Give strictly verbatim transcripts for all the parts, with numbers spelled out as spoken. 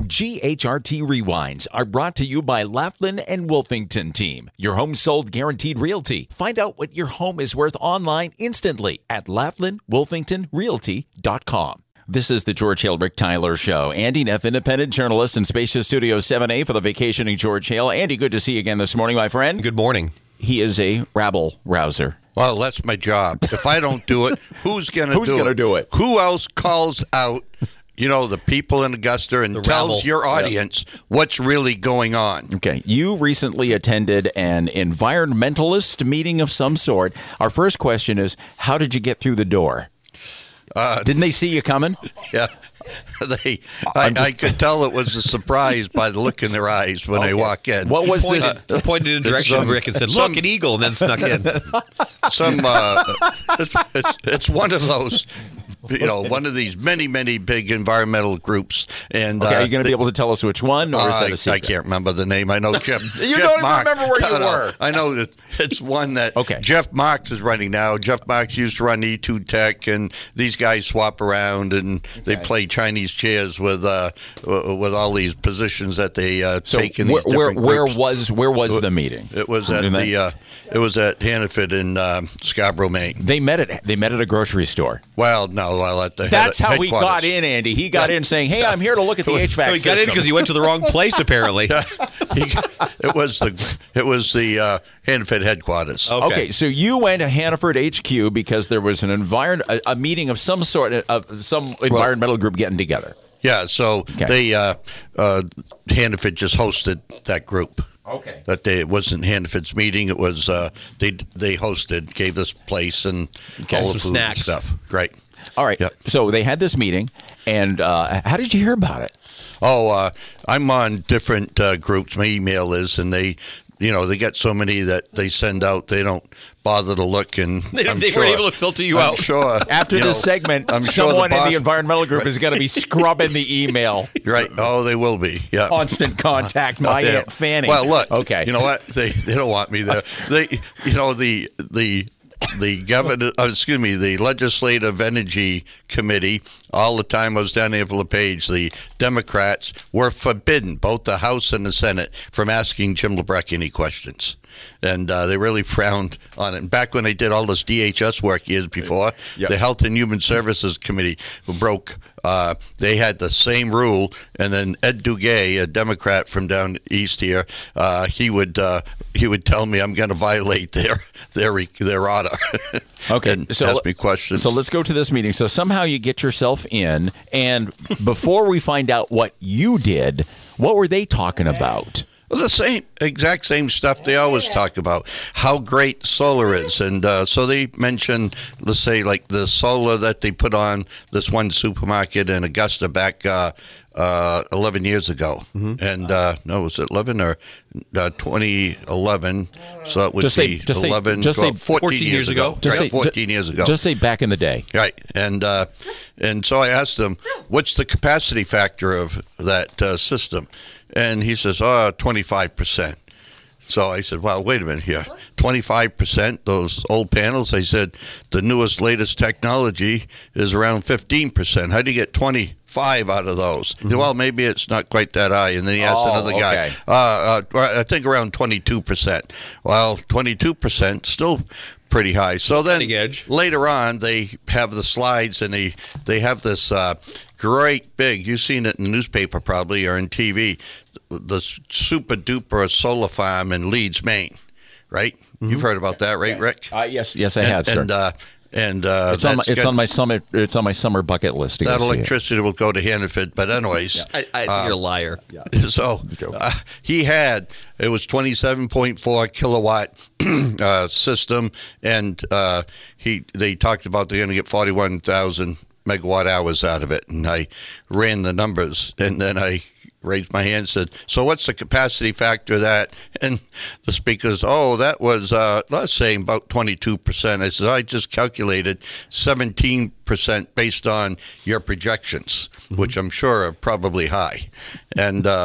G H R T Rewinds are brought to you by Laughlin and Wolfington Team. Your home sold guaranteed realty. Find out what your home is worth online instantly at laughlin wolfington realty dot com. This is the George Hale Rick Tyler Show. Andy Neff, independent journalist in Spacious Studio seven A for the vacationing George Hale. Andy, good to see you again this morning, my friend. Good morning. He is a rabble-rouser. Well, that's my job. If I don't do it, who's going to do it? Who's going to do it? Who else calls out, you know, the people in Augusta and The tells rabble. your audience yep. what's really going on? Okay. You recently attended an environmentalist meeting of some sort. Our first question is, how did you get through the door? Uh, Didn't they see you coming? Yeah. They, I, just, I could tell it was a surprise by the look in their eyes when okay. they walk in. What was pointed, this? Uh, pointed in the direction some, of Rick and said, "Look, some, an eagle," and then snuck in. Some, uh, it's, it's, it's one of those, you know, one of these many, many big environmental groups. And okay, uh, are you going to be able to tell us which one, or is uh, that a secret? I can't remember the name. I know Jeff. you Jeff don't Mark, remember where you no, were. No, I know that it's one that okay. Jeff Marks is running now. Jeff Marks used to run E two Tech, and these guys swap around and okay. they play Chinese chairs with uh, with all these positions that they uh, so take in where, these different where, groups. where was where was the meeting? It was at the uh, it was at Hannaford in uh, Scarborough, Maine. They met at they met at a grocery store. Well, no, well at the that's head, how he got in, Andy. He got yeah. in saying, "Hey, I'm here to look at the H V A C." So he got system. in because he went to the wrong place, apparently. Yeah. he, it was the it was the uh, Hannaford headquarters. Okay. okay, so you went to Hannaford H Q because there was an environ a, a meeting of some sort of some environmental well, group getting together. Yeah, so okay. they uh, uh, Hannaford just hosted that group. Okay. That day it wasn't Hannaford's meeting. It was uh, they they hosted, gave us place and okay, all the food snacks. and stuff. Great. All right. Yep. So they had this meeting, and uh, how did you hear about it? Oh, uh, I'm on different uh, groups. My email is, and they, you know, they get so many that they send out. They don't bother to look, and they, I'm they sure, weren't able to filter you I'm out. Sure. After this know, segment, I'm sure someone the boss, in the environmental group right. is going to be scrubbing the email. Right. Oh, they will be. Yeah. Constant contact. My yeah. Aunt Fanny. Well, look. Okay. You know what? They they don't want me there. They, you know, the the. The governor, uh, excuse me, the Legislative Energy Committee, all the time I was down there for LePage, the Democrats were forbidden, both the House and the Senate, from asking Jim LeBrecq any questions. And uh, they really frowned on it. And back when they did all this D H S work years before, yep. the Health and Human Services Committee broke. Uh, they had the same rule, and then Ed Duguay, a Democrat from down east here, uh, he would uh, he would tell me I'm going to violate their their their order. Okay, and so ask me questions. So let's go to this meeting. So somehow you get yourself in, and before we find out what you did, what were they talking about? Well, the same, exact same stuff they always talk about, how great solar is. And uh, so they mentioned, let's say, like the solar that they put on this one supermarket in Augusta back uh, uh, eleven years ago. Mm-hmm. And uh, no, was it eleven or uh, twenty eleven? So it would just be say, just eleven, say, just twelve, say fourteen, fourteen years, years ago. ago. Just right? say, fourteen years ago. Just say back in the day. Right. And uh, and so I asked them, what's the capacity factor of that uh, system? And he says, oh, twenty-five percent. So I said, well, wait a minute here. twenty-five percent, those old panels? I said, the newest, latest technology is around fifteen percent. How do you get twenty-five out of those? Mm-hmm. Well, maybe it's not quite that high. And then he asked oh, another guy, okay. uh, uh, I think around twenty-two percent. Well, twenty-two percent, still pretty high. So then later on, they have the slides, and they, they have this uh, great big, you've seen it in the newspaper probably or in T V, the super duper solar farm in Leeds, Maine, right? Mm-hmm. You've heard about that, right, Rick? Uh, yes, yes, I and, have, sir. And, uh, and uh, it's, on my, it's got, on my summer. It's on my summer bucket list. To that go see electricity it. will go to Hannaford, but anyways, yeah. I, I think uh, you're a liar. Yeah. So uh, he had it was twenty-seven point four kilowatt uh, system, and uh, he they talked about they're going to get forty-one thousand megawatt hours out of it, and I ran the numbers, and then I raised my hand and said, so what's the capacity factor of that? And the speakers, oh, that was, uh, let's say, about twenty-two percent. I said, I just calculated seventeen percent based on your projections, mm-hmm. which I'm sure are probably high. And uh,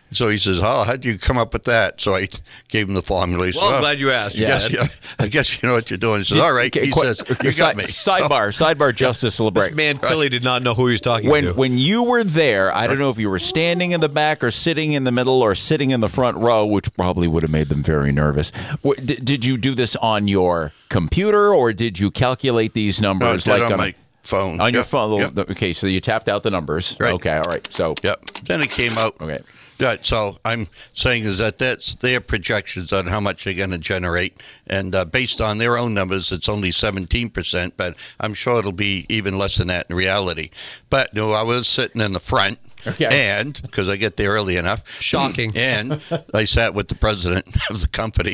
So he says, "Oh, how'd you come up with that?" So I gave him the formula. He said, Well, I'm "Oh, glad you asked. I guess, Yeah. you, I guess you know what you're doing." He says, "All right." Okay, He qu- says, "You got me." Sidebar, sidebar, Justice This LeBray. man clearly did not know who he was talking When to. when you were there, I don't know if you were standing in the back or sitting in the middle or sitting in the front row, which probably would have made them very nervous. W- Did, did you do this on your computer or did you calculate these No, I numbers did like on on, my phone. on your Yep, phone? yep. Okay, so you tapped out the numbers. Right. Okay, all right. So Yep. Then it came out. Okay. Right. So I'm saying is that that's their projections on how much they're going to generate, and uh, based on their own numbers, it's only seventeen percent. But I'm sure it'll be even less than that in reality. But no, I was sitting in the front. Okay. And because I get there early enough, Shocking. And I sat with the president of the company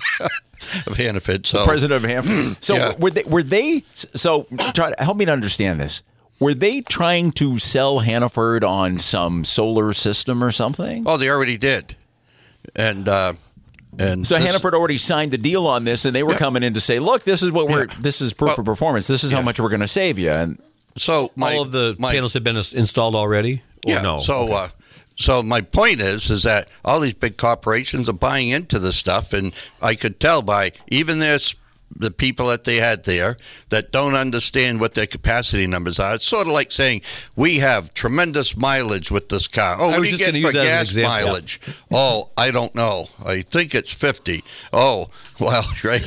of Hannaford. So President of Hanford. So Yeah. were they? Were they? So try to help me to understand this. Were they trying to sell Hannaford on some solar system or something? oh, they already did, and uh, and So this- Hannaford already signed the deal on this, and they were Yeah. coming in to say, "Look, this is what we're. Yeah. This is proof Well, of performance. This is how yeah. much we're going to save you." And So my, All of the my, panels had been ins- installed already? Or yeah. no? So, Okay. uh, so my point is, is that all these big corporations are buying into this stuff, and I could tell by even this. The people that they had there that don't understand what their capacity numbers are. It's sort of like saying we have tremendous mileage with this car. Oh, I what was do you just get gonna for use that as an gas example. mileage? Oh, I don't know. I think it's fifty. Oh, well, right.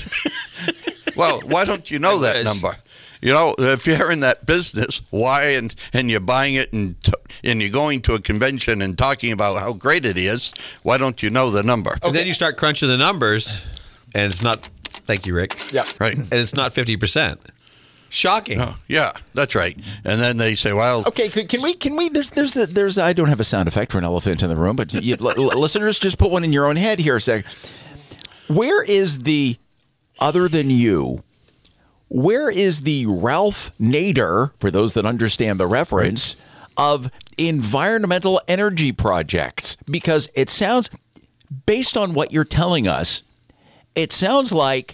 Well, why don't you know that Yes. number? You know, if you're in that business, why and and you're buying it and t- and you're going to a convention and talking about how great it is, why don't you know the number? And then you start crunching the numbers, and it's not. Thank you, Rick. yeah, Right. And it's not fifty percent. Shocking. Oh, yeah, that's right. And then they say, well, Okay, can can we? Can we? There's, there's, a, there's. I don't have a sound effect for an elephant in the room, but you, l- l- listeners, just put one in your own head here a sec. Where is the, other than you? Where is the Ralph Nader, for those that understand the reference, of environmental energy projects? Because it sounds, based on what you're telling us, it sounds like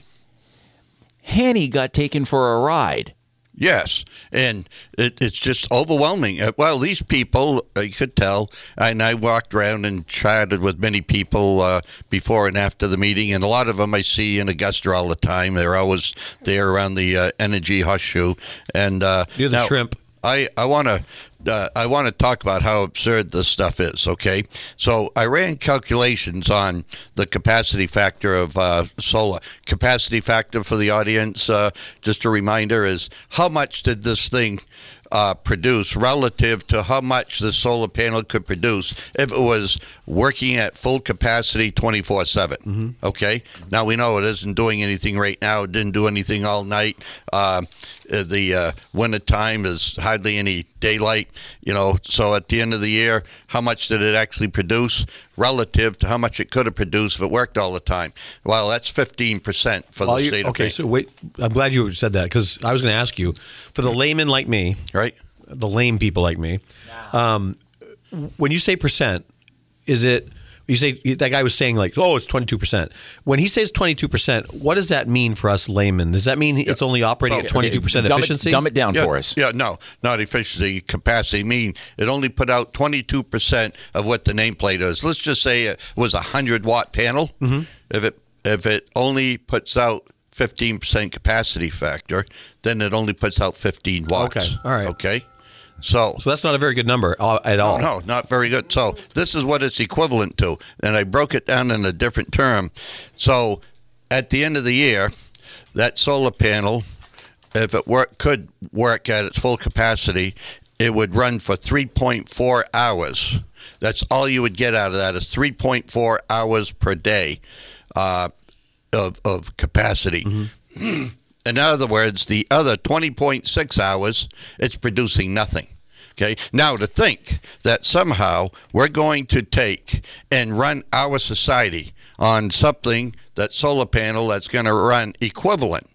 Hanny got taken for a ride. yes. And it, it's just overwhelming. Uh, Well, these people, I could tell, and I walked around and chatted with many people uh, before and after the meeting, and a lot of them I see in Augusta all the time. They're always there around the uh, energy horseshoe. And uh, Near the now, shrimp. I, I want to uh, I want to talk about how absurd this stuff is. Okay, so I ran calculations on the capacity factor of uh, solar. Capacity factor for the audience, uh, just a reminder, is how much did this thing uh, produce relative to how much the solar panel could produce if it was working at full capacity twenty-four seven. Okay, now we know it isn't doing anything right now. It didn't do anything all night. Uh, the uh, winter time is hardly any daylight, you know. So at the end of the year, how much did it actually produce relative to how much it could have produced if it worked all the time? Well, that's fifteen percent for Well, the you- state okay, of so wait. I'm glad you said that because I was going to ask you, for the layman like me, right? the lame people like me, um, when you say percent, is it? You say that guy was saying like, oh, it's twenty-two percent. When he says twenty-two percent, what does that mean for us laymen? Does that mean it's only operating Oh, at twenty-two percent Dumb efficiency? It, dumb it down Yeah, for us. yeah, no, not efficiency, capacity. I mean, it only put out twenty-two percent of what the nameplate is. Let's just say it was a one hundred watt panel. Mm-hmm. If it if it only puts out fifteen percent capacity factor, then it only puts out fifteen watts. Okay, all right. Okay, so So that's not a very good number uh, at all. no, not very good. So this is what it's equivalent to, and I broke it down in a different term. So at the end of the year, that solar panel, if it work, could work at its full capacity, it would run for three point four hours. That's all you would get out of that is three point four hours per day uh, of, of capacity. Mm-hmm. In other words, the other twenty point six hours, it's producing nothing. Okay. Now, to think that somehow we're going to take and run our society on something, that solar panel that's going to run equivalent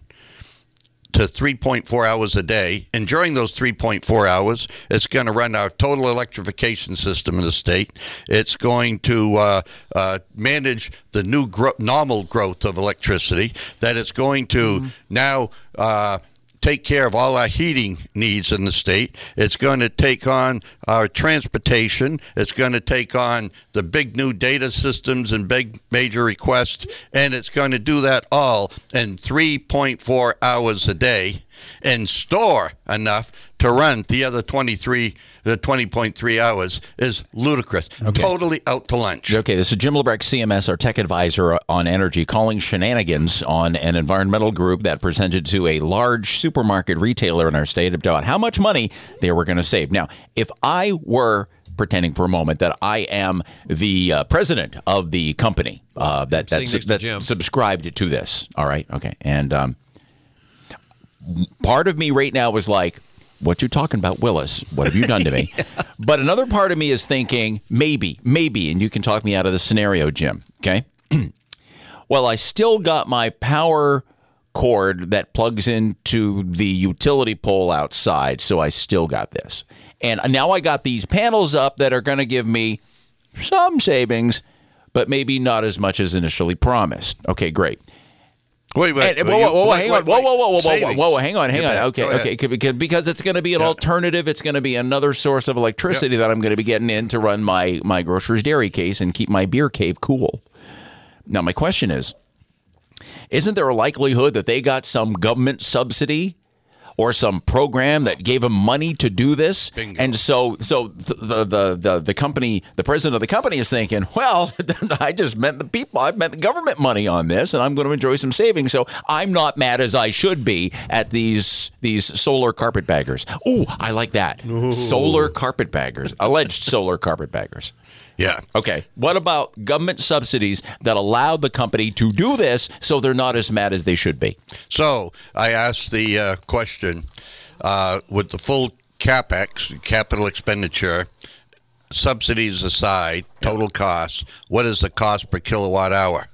to three point four hours a day, and during those three point four hours, it's going to run our total electrification system in the state. It's going to uh, uh, manage the new gro- normal growth of electricity, that it's going to mm-hmm. now uh, take care of all our heating needs in the state. It's going to take on our transportation. It's going to take on the big new data systems and big major requests, and it's going to do that all in three point four hours a day and store enough to run the other twenty-three, the twenty point three hours is ludicrous. Okay. Totally out to lunch. Okay, this is Jim Lebrecht, C M S, our tech advisor on energy, calling shenanigans on an environmental group that presented to a large supermarket retailer in our state about how much money they were going to save. Now, if I were pretending for a moment that I am the uh, president of the company uh, that that, su- that subscribed to this, all right, okay, and um, part of me right now was like, what you talking about, Willis? What have you done to me? yeah. But another part of me is thinking, maybe, maybe, and you can talk me out of the scenario, Jim, okay? Well, I still got my power cord that plugs into the utility pole outside, so I still got this. And now I got these panels up that are going to give me some savings, but maybe not as much as initially promised. Okay, great. Wait, wait, and, whoa, whoa, whoa, whoa, hang on, whoa, whoa, whoa, whoa, whoa, whoa, whoa, hang on, hang on. Okay, okay, because because it's going to be an yeah. alternative. It's going to be another source of electricity yep. that I'm going to be getting in to run my my grocer's dairy case and keep my beer cave cool. Now, my question is, isn't there a likelihood that they got some government subsidy or some program that gave them money to do this? Bingo. And so so the, the the the company, the president of the company is thinking, well, I just meant the people, I've meant the government money on this, and I'm going to enjoy some savings. So I'm not mad as I should be at these these solar carpetbaggers. Ooh, I like that. Ooh. Solar carpetbaggers, alleged solar carpetbaggers. Yeah. Okay. What about government subsidies that allow the company to do this so they're not as mad as they should be? So I asked the uh, question, uh, with the full CapEx, capital expenditure, subsidies aside, total cost, what is the cost per kilowatt hour?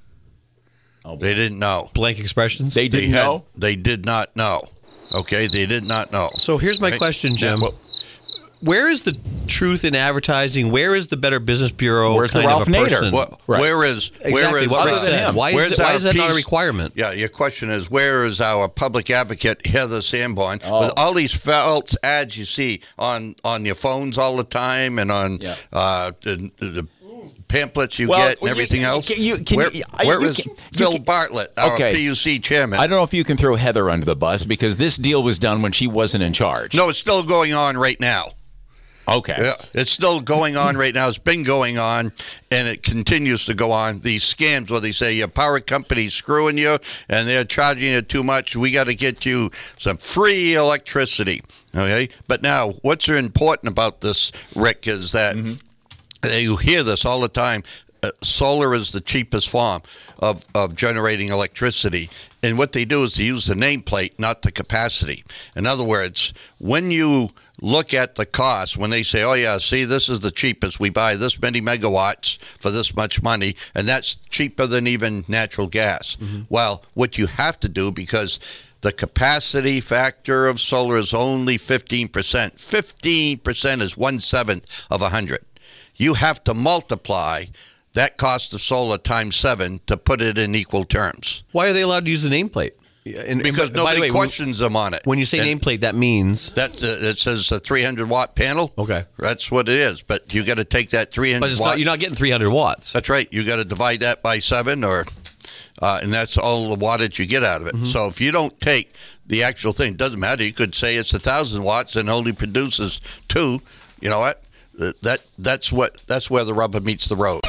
Oh, they didn't know. Blank expressions? They didn't they had, know? They did not know. Okay? They did not know. So here's my right? question, Jim. Yeah. Where is the truth in advertising? Where is the Better Business Bureau Where's kind the Ralph of a person? Nader? Well, right. Where is exactly. where is what uh, him? Why is, it, why is that piece, not a requirement? Yeah, your question is, where is our public advocate Heather Sanborn oh. with all these false ads you see on, on your phones all the time and on yeah. uh, the, the pamphlets you well, get and everything you, else? Can you, can where you, where you, is can, Phil can, Bartlett, our okay. P U C chairman? I don't know if you can throw Heather under the bus because this deal was done when she wasn't in charge. No, it's still going on right now. Okay. Yeah, it's still going on right now. It's been going on, and it continues to go on. These scams where they say your power company's screwing you, and they're charging you too much. We got to get you some free electricity. Okay, but now what's important about this, Rick, is that mm-hmm. you hear this all the time. Uh, solar is the cheapest form of, of generating electricity. And what they do is they use the nameplate, not the capacity. In other words, when you look at the cost, when they say, oh, yeah, see, this is the cheapest. We buy this many megawatts for this much money, and that's cheaper than even natural gas. Mm-hmm. Well, what you have to do, because the capacity factor of solar is only fifteen percent. fifteen percent is one-seventh of one hundred. You have to multiply that cost of solar times seven to put it in equal terms. Why are they allowed to use the nameplate? And, because and, nobody way, questions them on it. When you say and nameplate, that means that uh, it says a three hundred watt panel. Okay, that's what it is. But you got to take that three hundred. But it's watts, not, you're not getting three hundred watts. That's right. You got to divide that by seven, or uh, and that's all the wattage you get out of it. Mm-hmm. So if you don't take the actual thing, it doesn't matter. You could say it's a thousand watts and only produces two. You know what? That that's what that's where the rubber meets the road.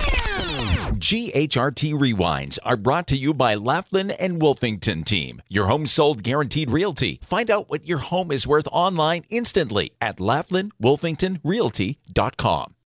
G H R T Rewinds are brought to you by Laughlin and Wolfington Team. Your home sold guaranteed realty. Find out what your home is worth online instantly at laughlin wolfington realty dot com.